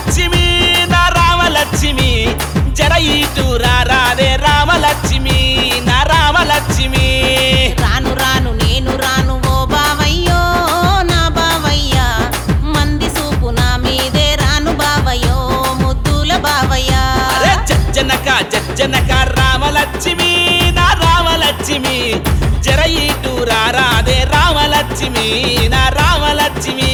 రామలక్ష్మి నా రామలక్ష్మి జర ఇటు రారాదే రామలక్ష్మి నా రామలక్ష్మి రాను రాను నేను రాను ఓ బావయ్యో నా బావయ్య మంది సూపు నా మీదే రాను బావయ్యో ముద్దుల బావయ్య అరే జజ్జనక రామలక్ష్మి నా రామలక్ష్మి జర ఇటు రారాదే రామలక్ష్మి నా రామలక్ష్మి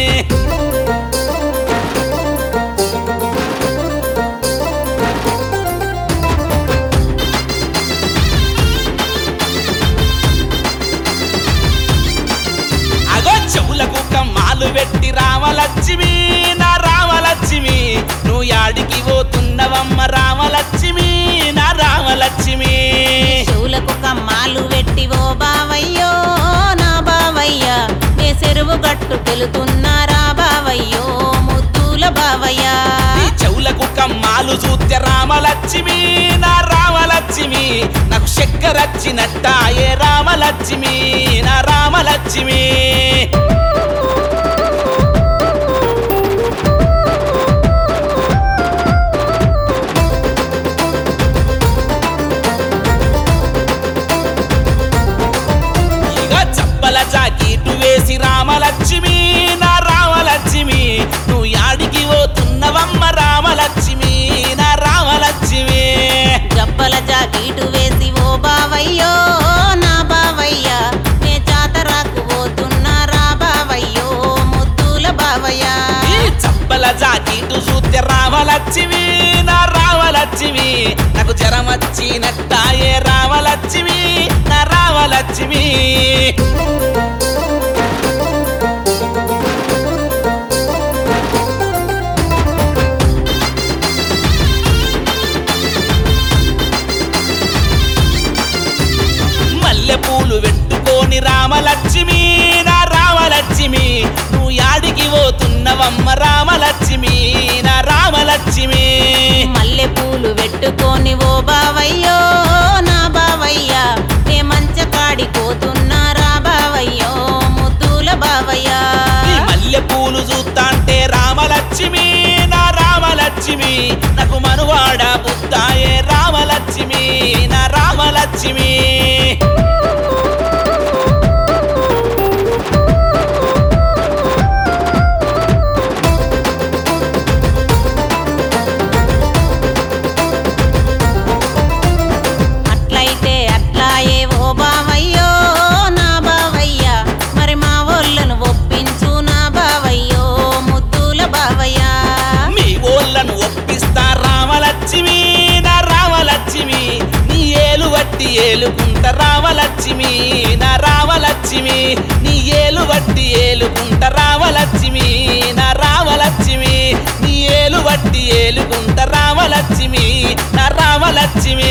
చెవులకు కమ్మాలు పెట్టి రామలక్ష్మి నా రామలక్ష్మి నువ్వు యాడికి పోతున్నవమ్మ రామలక్ష్మి నా రామలక్ష్మి చెవులకు కమ్మాలు పెట్టి ఓ బావయ్యో నా బావయ్య నే చెరువు గట్టు తెలుతున్నారా బావయ్యో ముద్దుల బావయ్య చెవులకు కమ్మాలు చూస్తే రామలక్ష్మి నా రామలక్ష్మి నాకు చక్కరచ్చినట్టాయే రామలక్ష్మి నా రామలక్ష్మి జాకీటు వేసి రామలక్ష్మి నా రామలక్ష్మి నువ్వు యాడికి పోతున్నవమ్మ రామలక్ష్మి నా రామలక్ష్మి జబ్బల జాకీటు వేసి ఓ బావయ్యో నా బావయ్య నే జాతరకు పోతున్నారా బావయ్యో ముద్దుల బావయ్య చప్పల జాకీటు చూస్తే రామలక్ష్మి నా రామలక్ష్మి నాకు జరమచ్చినట్టాయే రామలక్ష్మి నా రామలక్ష్మి పూలు పెట్టుకోని రామలక్ష్మి నా రామలక్ష్మి నువ్వు యాడికి పోతున్నవమ్మ రామలక్ష్మి నా రామలక్ష్మి మల్లె పూలు పెట్టుకోని ఓ బావయ్యో నా బావయ్య నే మంచకాడి పోతున్నారా బావయ్యో ముద్దుల బావయ్య మల్లె పూలు చూస్తాంటే రామలక్ష్మి నా రామలక్ష్మి నాకు మనువాడ బుద్ధాయే రామలక్ష్మి నా రామలక్ష్మి ఏలుకుంట రామలక్ష్మి నా రామలక్ష్మి నీ ఏలు బట్టి ఏలుకుంట రామలక్ష్మి నా రామలక్ష్మి నీ ఏలు బట్టి ఏలుకుంట రామలక్ష్మి నా రామలక్ష్మి